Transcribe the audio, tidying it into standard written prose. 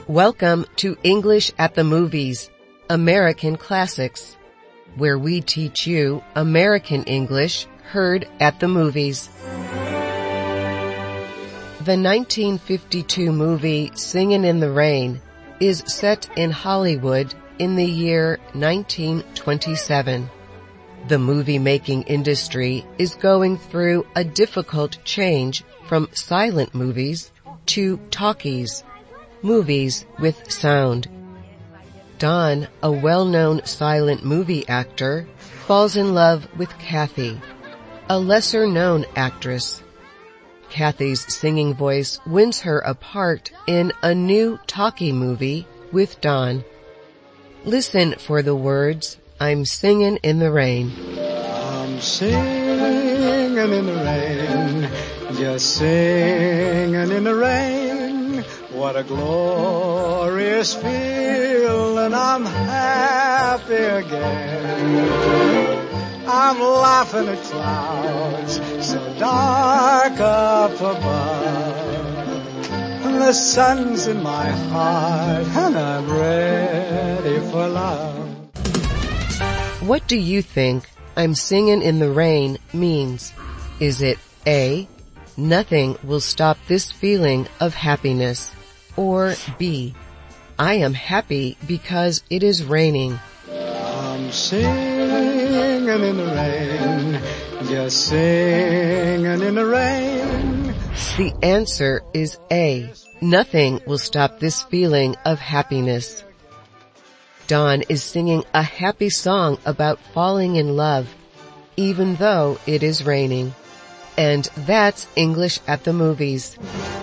Welcome to English at the Movies, American Classics, where we teach you American English heard at the movies. The 1952 movie Singin' in the Rain is set in Hollywood in the year 1927. The movie-making industry is going through a difficult change from silent movies to talkies, movies with sound. Don, a well-known silent movie actor, falls in love with Kathy, a lesser-known actress. Kathy's singing voice wins her a part in a new talkie movie with Don. Listen for the words, I'm singin' in the rain. I'm singing in the rain, just singing in the rain. What a glorious feeling, I'm happy again. I'm laughing at clouds so dark up above. The sun's in my heart and I'm ready for love. What do you think I'm singin' in the rain means? Is it A, nothing will stop this feeling of happiness? Or B, I am happy because it is raining? I'm singing in the rain, just singing in the rain. The answer is A, nothing will stop this feeling of happiness. Don is singing a happy song about falling in love, even though it is raining. And that's English at the Movies.